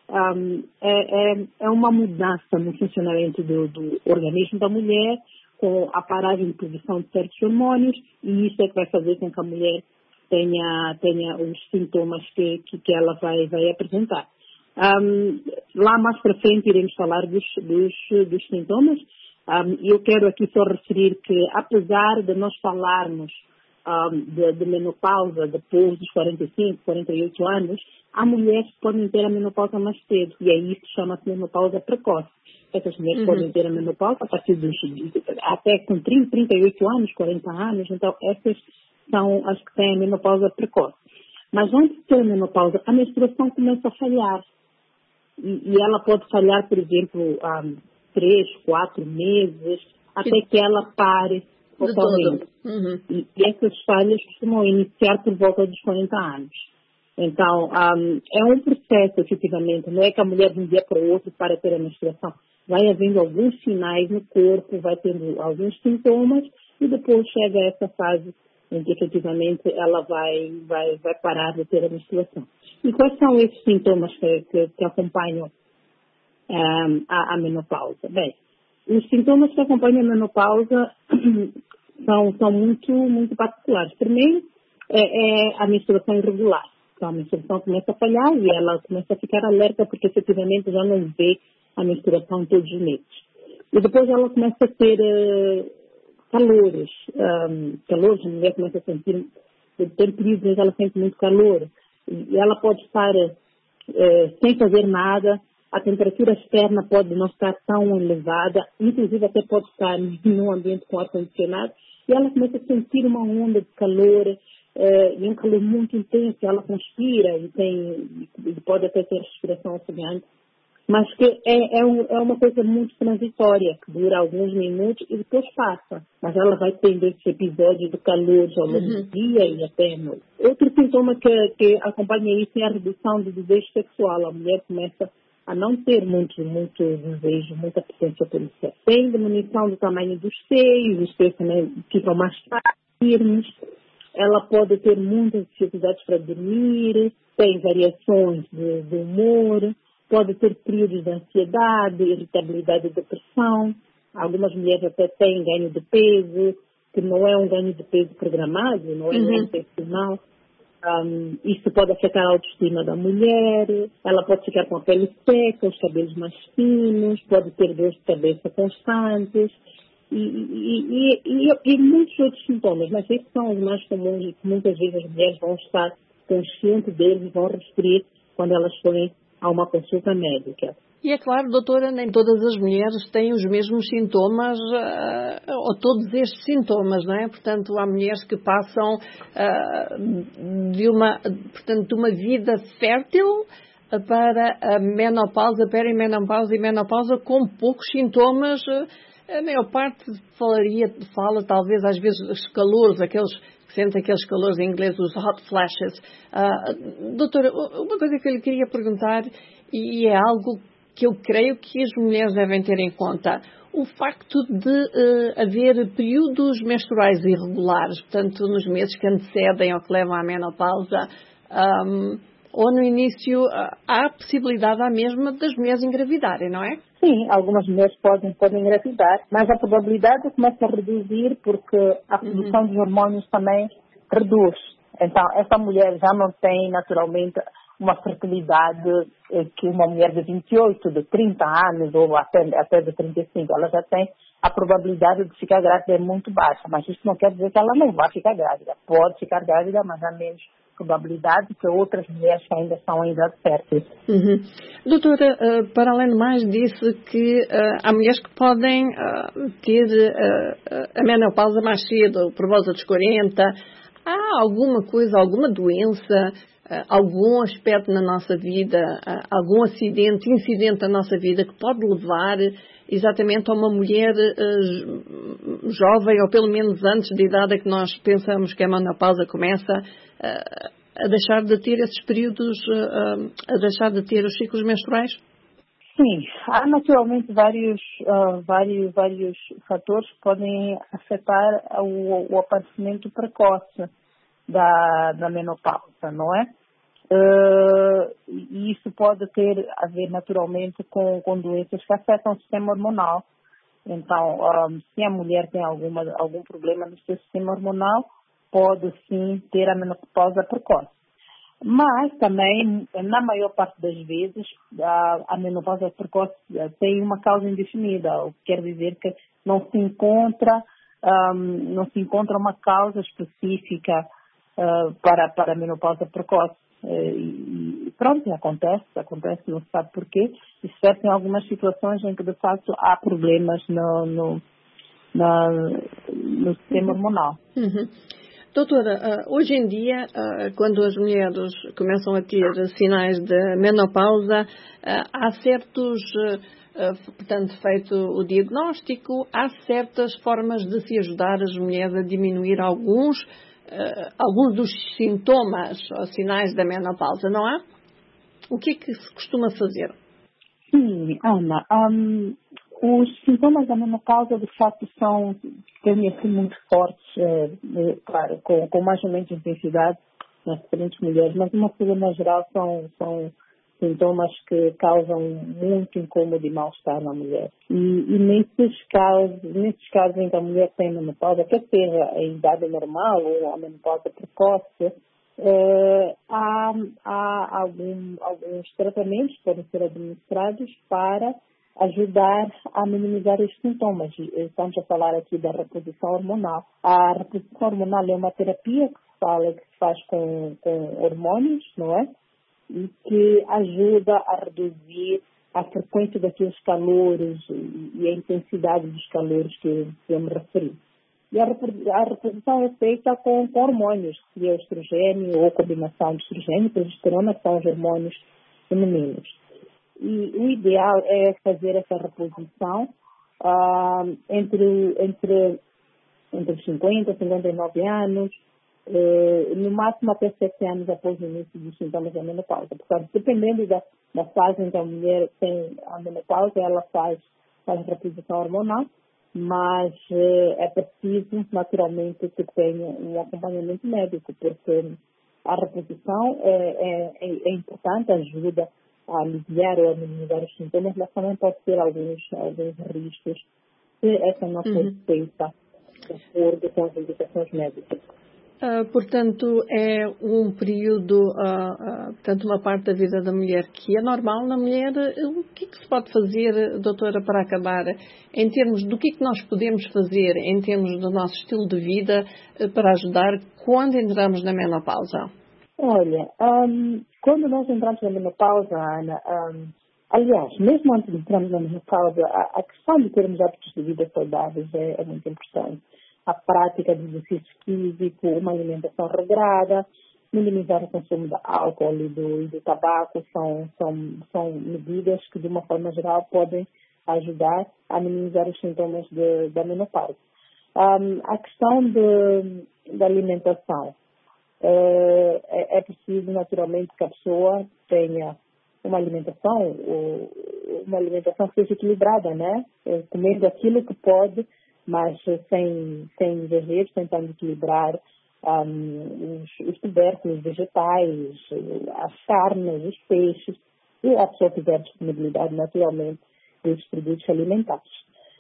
Speaker 15: é uma mudança no funcionamento do organismo da mulher, com a paragem de produção de certos hormônios, e isso é que vai fazer com que a mulher tenha os sintomas que ela vai apresentar. Lá mais para frente iremos falar dos sintomas. Eu quero aqui só referir que, apesar de nós falarmos de menopausa depois dos 45, 48 anos, há mulheres que podem ter a menopausa mais cedo, e aí isso chama-se menopausa precoce. Essas mulheres podem ter a menopausa a partir até com 30, 38 anos, 40 anos, então essas são as que têm a menopausa precoce. Mas antes de ter a menopausa, a menstruação começa a falhar. E ela pode falhar, por exemplo, 3, 4 meses, até que ela pare totalmente. E essas falhas costumam iniciar por volta dos 40 anos. Então, é um processo, efetivamente. Não é que a mulher de um dia para o outro para ter a menstruação. Vai havendo alguns sinais no corpo, vai tendo alguns sintomas e depois chega a essa fase em que, efetivamente, ela vai parar de ter a menstruação. E quais são esses sintomas que acompanham a menopausa? Bem, os sintomas que acompanham a menopausa são muito, muito particulares. Primeiro, é a menstruação irregular. Então, a menstruação começa a falhar e ela começa a ficar alerta porque, efetivamente, já não vê a menstruação todos os meses. E depois ela começa a ter calores. A mulher começa a sentir, tem períodos em que ela sente muito calor. E ela pode estar sem fazer nada, a temperatura externa pode não estar tão elevada, inclusive até pode estar num ambiente com ar-condicionado, e ela começa a sentir uma onda de calor, e um calor muito intenso, ela transpira e pode até ter respiração ofegante, mas que é uma coisa muito transitória, que dura alguns minutos e depois passa. Mas ela vai tendo esses episódios de calor ao longo do dia e até à noite. Outro sintoma que acompanha isso é a redução do desejo sexual. A mulher começa a não ter muito desejo, muita potência pelo sexo. Tem diminuição do tamanho dos seios, os seios também ficam mais firmes. Ela pode ter muitas dificuldades para dormir, tem variações de humor, pode ter períodos de ansiedade, irritabilidade e depressão. Algumas mulheres até têm ganho de peso, que não é um ganho de peso programado, não é intencional. Isso pode afetar a autoestima da mulher, ela pode ficar com a pele seca, os cabelos mais finos, pode ter dores de cabeça constantes e muitos outros sintomas, mas esses são os mais comuns e que muitas vezes as mulheres vão estar conscientes deles e vão referir quando elas forem a uma consulta médica.
Speaker 14: E é claro, doutora, nem todas as mulheres têm os mesmos sintomas, ou todos estes sintomas, não é? Portanto, há mulheres que passam de uma vida fértil para a menopausa, perimenopausa e menopausa com poucos sintomas. A maior parte fala talvez às vezes dos calores, sente aqueles calores em inglês, os hot flashes. Doutora, uma coisa que eu lhe queria perguntar, e é algo que eu creio que as mulheres devem ter em conta, o facto de haver períodos menstruais irregulares, portanto, nos meses que antecedem ou que levam à menopausa, ou no início, há a possibilidade à mesma das mulheres engravidarem, não é?
Speaker 15: Sim, algumas mulheres podem engravidar, mas a probabilidade começa a reduzir porque a produção de hormônios também reduz. Então, essa mulher já não tem naturalmente uma fertilidade que uma mulher de 28, de 30 anos ou até de 35, ela já tem a probabilidade de ficar grávida é muito baixa, mas isso não quer dizer que ela não vai ficar grávida. Pode ficar grávida, mas há menos probabilidade que outras mulheres que ainda estão em idade fértil.
Speaker 14: Doutora, para além de mais, disse que há mulheres que podem ter a menopausa mais cedo, por volta dos 40. Há alguma coisa, alguma doença, algum aspecto na nossa vida, algum incidente na nossa vida que pode levar exatamente a uma mulher jovem, ou pelo menos antes de idade a que nós pensamos que a menopausa começa, a deixar de ter esses períodos, a deixar de ter os ciclos menstruais?
Speaker 15: Sim, há naturalmente vários fatores que podem afetar o aparecimento precoce da menopausa, não é? E isso pode ter a ver naturalmente com doenças que afetam o sistema hormonal. Então, se a mulher tem algum problema no seu sistema hormonal, pode sim ter a menopausa precoce. Mas também, na maior parte das vezes, a menopausa precoce tem uma causa indefinida, o que quer dizer que não se encontra uma causa específica para a menopausa precoce. E pronto, acontece, não se sabe porquê, exceto em algumas situações em que de facto há problemas no sistema hormonal.
Speaker 14: Doutora, hoje em dia, quando as mulheres começam a ter sinais de menopausa, há certos portanto, feito o diagnóstico, há certas formas de se ajudar as mulheres a diminuir alguns dos sintomas ou sinais da menopausa, não há? O que é que se costuma fazer?
Speaker 15: Sim, Ana. Os sintomas da menopausa, de facto, tendem a ser muito fortes, claro, com mais ou menos intensidade nas diferentes mulheres, mas de uma forma geral são sintomas que causam muito incômodo e mal-estar na mulher. E nesses casos em que a mulher tem menopausa, quer seja a idade normal ou a menopausa precoce, há alguns tratamentos que podem ser administrados para ajudar a minimizar estes sintomas. Estamos a falar aqui da reposição hormonal. A reposição hormonal é uma terapia que se faz com hormônios, não é? E que ajuda a reduzir a frequência daqueles calores e a intensidade dos calores que eu me referi. E a reposição é feita com hormônios, que é o estrogênio ou combinação de estrogênio e progesterona, que são os hormônios femininos. E o ideal é fazer essa reposição entre os 50 e 59 anos, no máximo até 7 anos após o início dos sintomas da menopausa. Portanto, dependendo da fase em que a mulher tem a menopausa, ela faz reposição hormonal, mas é preciso, naturalmente, que tenha um acompanhamento médico, porque a reposição é importante, ajuda a aliviar ou a minimizar os sintomas, mas também pode ter alguns riscos se essa não for feita de acordo com as indicações médicas.
Speaker 14: Portanto, é um período, portanto, uma parte da vida da mulher que é normal na mulher. O que é que se pode fazer, doutora, para acabar, em termos do que é que nós podemos fazer, em termos do nosso estilo de vida, para ajudar quando entramos na menopausa?
Speaker 15: Olha, quando nós entramos na menopausa, Ana, aliás, mesmo antes de entrarmos na menopausa, a questão de termos hábitos de vida saudáveis é muito importante. A prática de exercício físico, uma alimentação regrada, minimizar o consumo de álcool e do tabaco são medidas que, de uma forma geral, podem ajudar a minimizar os sintomas da menopausa. A questão da alimentação. É preciso, naturalmente, que a pessoa tenha uma alimentação que seja equilibrada, né? Comendo aquilo que pode, mas sem exageros, tentando equilibrar os tubérculos vegetais, as carnes, os peixes, e a pessoa tiver disponibilidade, naturalmente, desses produtos alimentares.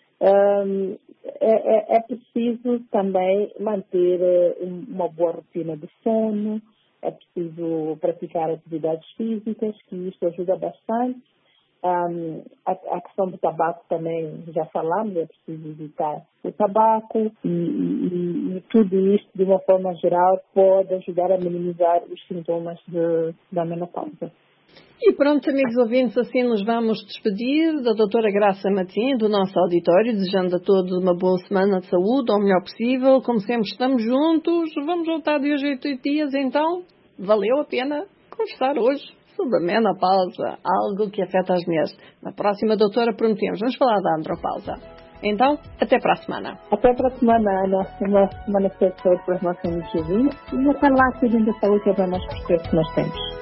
Speaker 15: É preciso também manter uma boa rotina de sono, é preciso praticar atividades físicas, que isso ajuda bastante. A questão do tabaco também já falamos, é preciso evitar o tabaco e tudo isto, de uma forma geral, pode ajudar a minimizar os sintomas da menopausa.
Speaker 14: E pronto, amigos ouvintes, assim nos vamos despedir da doutora Graça Martim, do nosso auditório, desejando a todos uma boa semana de saúde, ao melhor possível. Como sempre, estamos juntos, vamos voltar de hoje a 8 dias, então valeu a pena conversar hoje sobre a menopausa, algo que afeta as mulheres. Na próxima, doutora, prometemos, vamos falar da andropausa. Então, até para a semana.
Speaker 15: Até para a semana, Ana. Uma semana de saúde para os nossos amigos ouvintes e até lá, cuidem da saúde, que é o mais precioso que nós temos.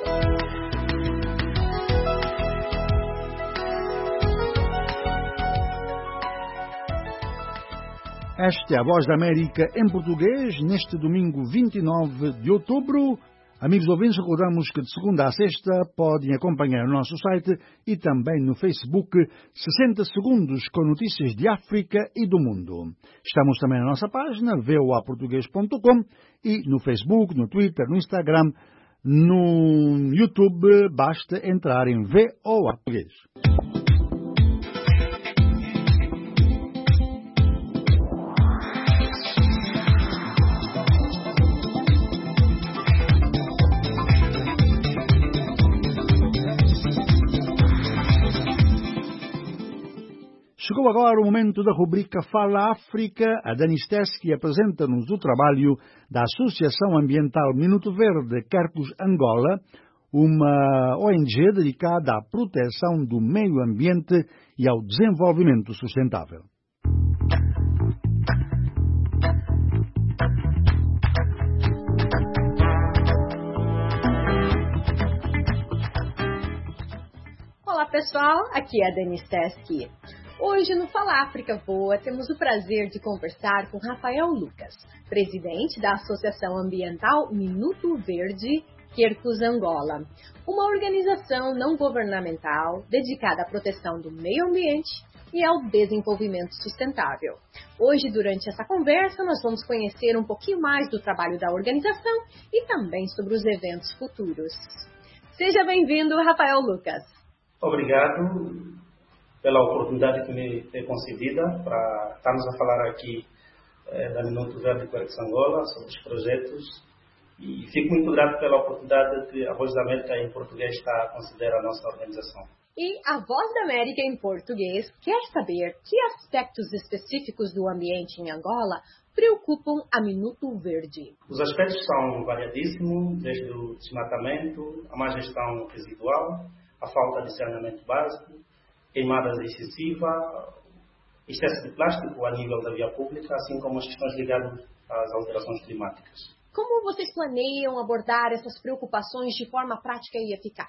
Speaker 2: Esta é a Voz da América em português, neste domingo 29 de outubro. Amigos ouvintes, recordamos que de segunda a sexta podem acompanhar o nosso site e também no Facebook 60 segundos com notícias de África e do mundo. Estamos também na nossa página voaportugues.com e no Facebook, no Twitter, no Instagram, no YouTube, basta entrar em VOA Português. Chegou agora o momento da rubrica Fala África. A Dani Steski apresenta-nos o trabalho da Associação Ambiental Minuto Verde Quercus Angola, uma ONG dedicada à proteção do meio ambiente e ao desenvolvimento sustentável.
Speaker 16: Olá pessoal, aqui é a Denise Teske. Hoje no Fala África Voa temos o prazer de conversar com Rafael Lucas, presidente da Associação Ambiental Minuto Verde Quercus Angola, uma organização não governamental dedicada à proteção do meio ambiente e ao desenvolvimento sustentável. Hoje, durante essa conversa, nós vamos conhecer um pouquinho mais do trabalho da organização e também sobre os eventos futuros. Seja bem-vindo, Rafael Lucas.
Speaker 17: Obrigado pela oportunidade que me foi concedida para estarmos a falar aqui da Minuto Verde Quercus Angola sobre os projetos e fico muito grato pela oportunidade que a Voz da América em português está a considerar a nossa organização.
Speaker 16: E a Voz da América em português quer saber que aspectos específicos do ambiente em Angola preocupam a Minuto Verde.
Speaker 17: Os aspectos são variadíssimos, desde o desmatamento, a má gestão residual, a falta de saneamento básico, queimadas excessivas, excesso de plástico a nível da via pública, assim como as questões ligadas às alterações climáticas.
Speaker 16: Como vocês planeiam abordar essas preocupações de forma prática e eficaz?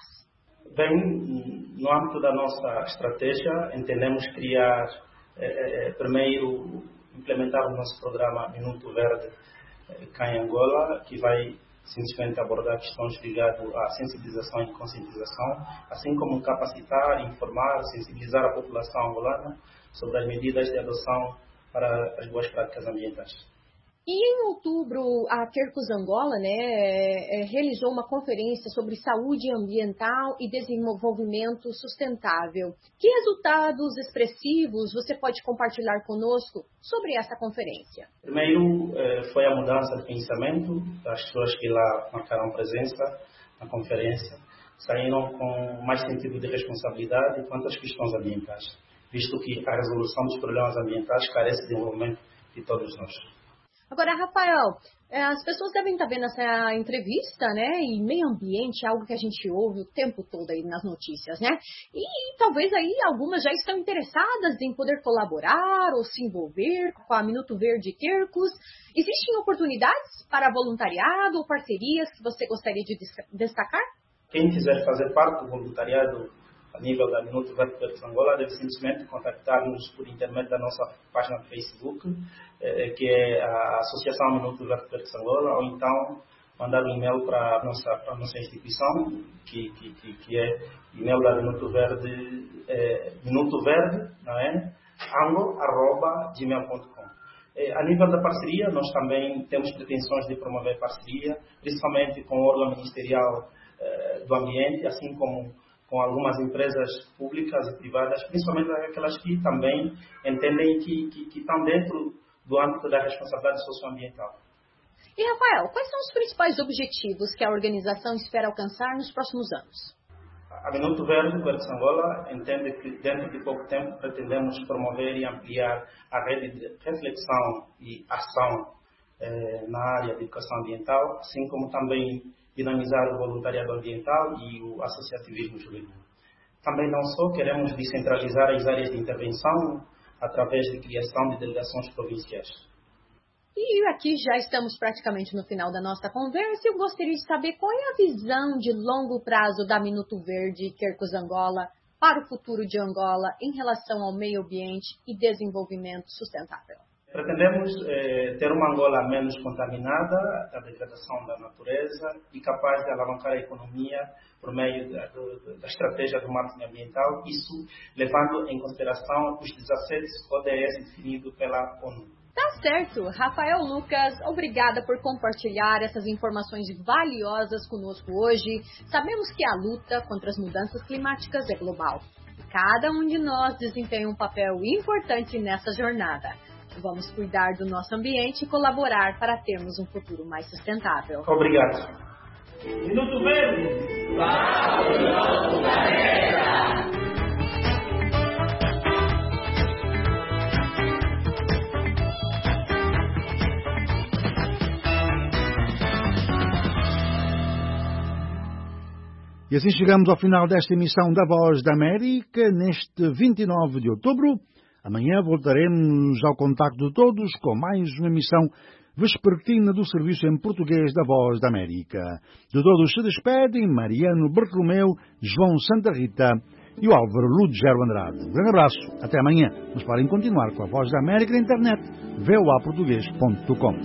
Speaker 17: Bem, no âmbito da nossa estratégia, entendemos criar, primeiro, implementar o nosso programa Minuto Verde cá em Angola, que vai simplesmente abordar questões ligadas à sensibilização e conscientização, assim como capacitar, informar, sensibilizar a população angolana sobre as medidas de adoção para as boas práticas ambientais.
Speaker 16: E em outubro, a Quercus Angola realizou uma conferência sobre saúde ambiental e desenvolvimento sustentável. Que resultados expressivos você pode compartilhar conosco sobre essa conferência?
Speaker 17: Primeiro, foi a mudança de pensamento das pessoas que lá marcaram presença na conferência. Saíram com mais sentido de responsabilidade quanto às questões ambientais, visto que a resolução dos problemas ambientais carece de envolvimento de todos nós.
Speaker 16: Agora, Rafael, as pessoas devem estar vendo essa entrevista, né? E meio ambiente é algo que a gente ouve o tempo todo aí nas notícias, né? E talvez aí algumas já estão interessadas em poder colaborar ou se envolver com a Minuto Verde Quercus. Existem oportunidades para voluntariado ou parcerias que você gostaria de destacar?
Speaker 17: Quem quiser fazer parte do voluntariado a nível da Minuto Verde Quercus Angola deve simplesmente contactar-nos por intermédio da nossa página do Facebook, que é a Associação Minuto Verde Quercus Angola, ou então mandar um e-mail para a nossa instituição, que é e-mail da Minuto Verde, não é? ango@gmail.com. A nível da parceria, nós também temos pretensões de promover parceria, principalmente com o órgão ministerial do ambiente, assim como com algumas empresas públicas e privadas, principalmente aquelas que também entendem que estão dentro do âmbito da responsabilidade socioambiental.
Speaker 16: E, Rafael, quais são os principais objetivos que a organização espera alcançar nos próximos anos?
Speaker 17: A Minuto Verde Quercus Angola entende que dentro de pouco tempo pretendemos promover e ampliar a rede de reflexão e ação na área de educação ambiental, assim como também dinamizar o voluntariado ambiental e o associativismo juvenil. Também não só queremos descentralizar as áreas de intervenção através de criação de delegações provinciais.
Speaker 16: E aqui já estamos praticamente no final da nossa conversa e eu gostaria de saber qual é a visão de longo prazo da Minuto Verde Quercus Angola para o futuro de Angola em relação ao meio ambiente e desenvolvimento sustentável.
Speaker 17: Pretendemos ter uma Angola menos contaminada da degradação da natureza e capaz de alavancar a economia por meio da estratégia do marketing ambiental, isso levando em consideração os 17 ODS definidos pela ONU.
Speaker 16: Tá certo. Rafael Lucas, obrigada por compartilhar essas informações valiosas conosco hoje. Sabemos que a luta contra as mudanças climáticas é global. Cada um de nós desempenha um papel importante nessa jornada. Vamos cuidar do nosso ambiente e colaborar para termos um futuro mais sustentável.
Speaker 17: Obrigado.
Speaker 11: Minuto Verde! Vamos, galera!
Speaker 2: E assim chegamos ao final desta emissão da Voz da América, neste 29 de outubro. Amanhã voltaremos ao contacto de todos com mais uma emissão vespertina do Serviço em Português da Voz da América. De todos se despedem Mariano Bartolomeu, João Santa Rita e o Álvaro Ludgero Andrade. Um grande abraço, até amanhã. Mas podem continuar com a Voz da América na internet, voaportugues.com.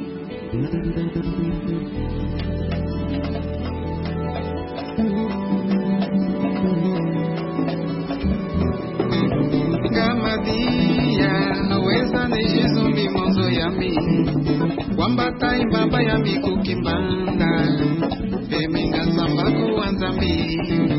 Speaker 18: Gamadia, weza nejizumbi mozo yami, wambata imbamba yami kukimbanda, beminga sambaku wanzambi.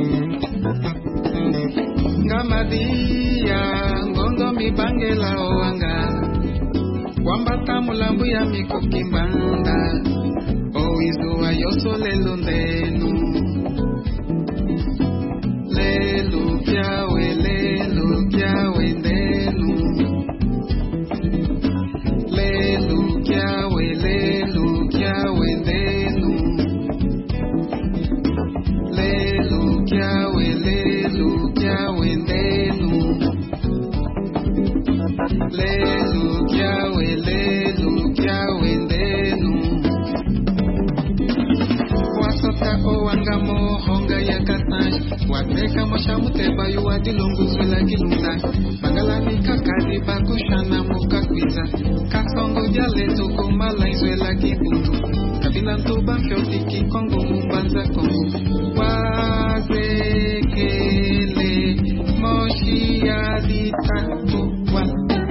Speaker 18: Gamadia, ngondo mibangela oanga, wambata mulambu yami kukimbanda, oizu ayoso lelu ndenu, lelu kyawe lelu kyawe ndenu, lelu kyawe lelu kyawe ndenu, lelu kyawe lelu kyawe ndenu, lelu kyawe lelu kyawe ndenu. Wasota owangamo honga ya katanj, wateka moshamuteba yuwa dilungu zwela gilunda, mangalani kakadi bakushana mukakwiza, kasongo jaleto kumala izwela kibundu, kabilantu bamshotiki kongo mumbanza kongo, wazekele moshi ya ditatu wa.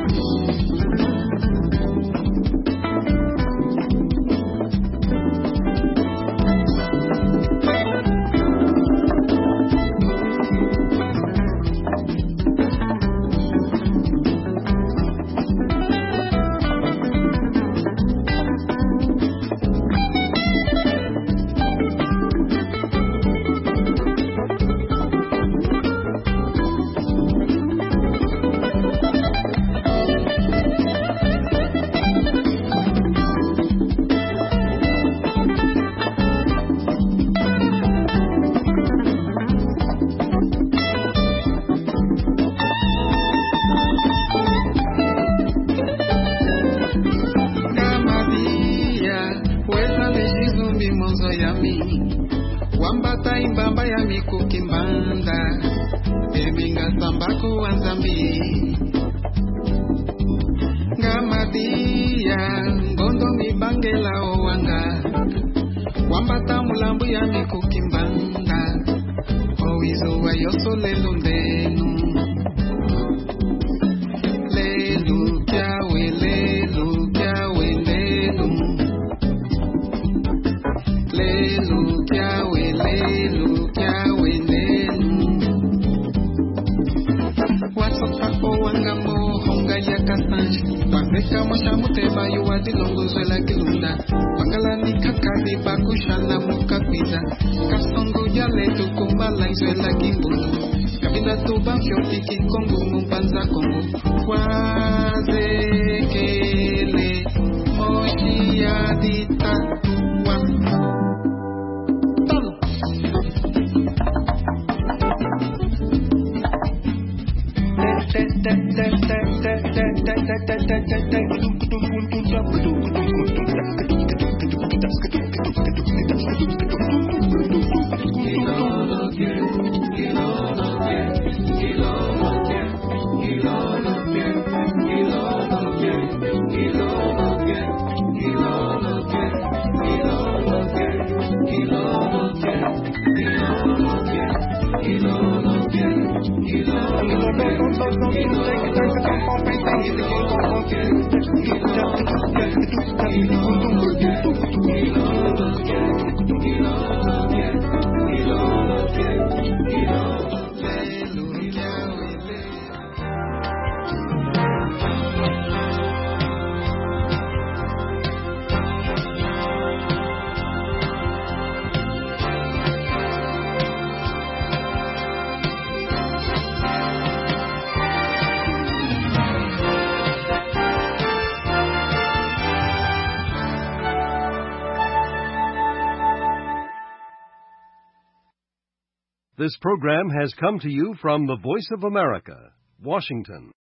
Speaker 18: Wambata imbamba yami kukimbanda, beminga sambaku wanzambi. Ngamadia, ngondo mibangela owanga, wambata mulambu yami kukimbanda, oizo ayoso lelu ndenu, lelu kyawe lelu kyawe ndenu, lelu kyawe lelu kyawe ndenu. Wasota owangamo honga ya katanj, wabeka moshamuteba yuwa dilongo zwela gilunda, bangalani kakadi bakushana mukakwiza, kasongo jaletu kumbala izwela gimbundu, kabila tuba fyotiki kongo mumbanza kongo, wazekele moshi ya ditatu wa. Kilo
Speaker 19: This program has come to you from the Voice of America, Washington.